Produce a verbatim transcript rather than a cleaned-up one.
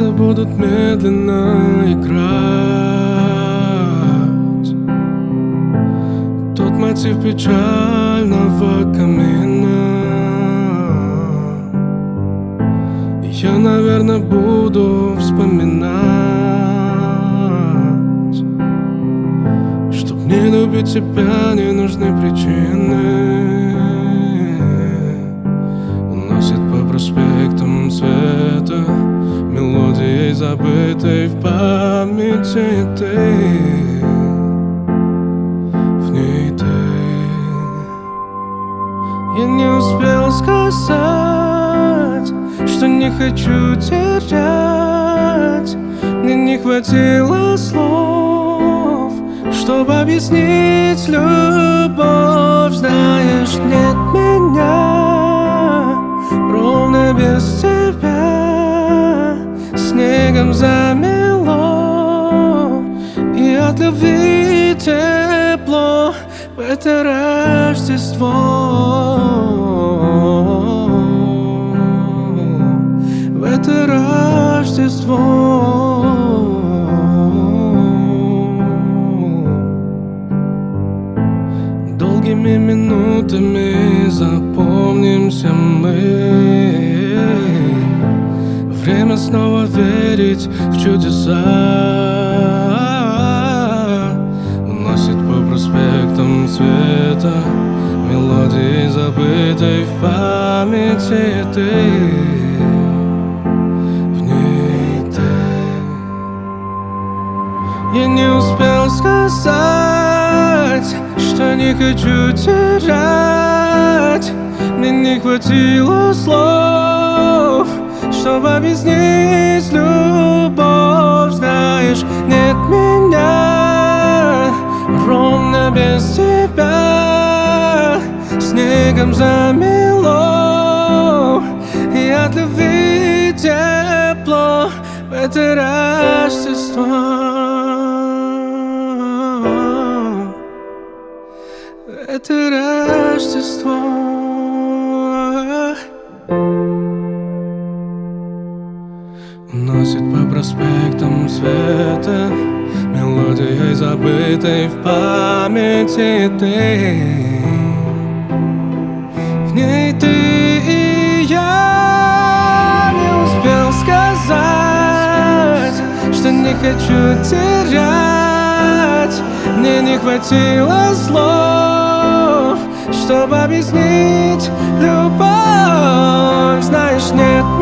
Пальцы будут медленно играть тот мотив печального камина. Я, наверное, буду вспоминать, чтоб не любить тебя, не нужны причины. Уносит по проспектам света мелодией, забытой в памяти ты. В ней ты. Я не успел сказать, что не хочу терять. Мне не хватило слов, чтобы объяснить любовь. Знаешь, нет меня ровно без тебя. Снегом замело, и от любви тепло в это Рождество. В это Рождество. Долгими минутами запомнимся мы. Время снова верить в чудеса. Уносит по проспектам света мелодии, забытой в памяти ты. Я не успел сказать, что не хочу терять. Мне не хватило слов, чтобы объяснить любовь. Знаешь, нет меня ровно без тебя. Снегом замело, и от любви тепло в это Рождество. Это Рождество. Уносит по проспектам света мелодией, забытой в памяти ты. В ней ты и я. Не успел сказать, что не хочу терять. Мне не хватило слов, чтобы объяснить любовь. Знаешь, нет